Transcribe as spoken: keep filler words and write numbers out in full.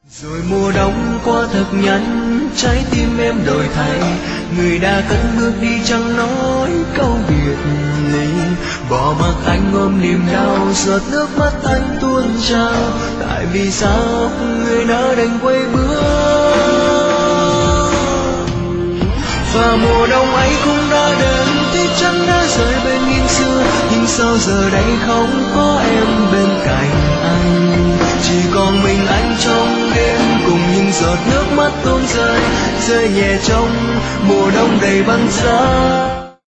Rồi mùa đông qua thật nhanh, trái tim em đổi thay, người đã cất bước đi chẳng nói câu biệt ly. Bỏ mặc anh ôm niềm đau, giọt nước mắt anh tuôn trào. Tại vì sao người nỡ đành quay bước, và mùa đông ấy cũng đã đến, thì chân đã rời bên nghiêng xưa. Nhưng sao giờ đây không có em bên cạnh anh, chỉ còn mình anh trong đêm, cùng những giọt nước mắt tuôn rơi, rơi nhẹ trong mùa đông đầy băng giá.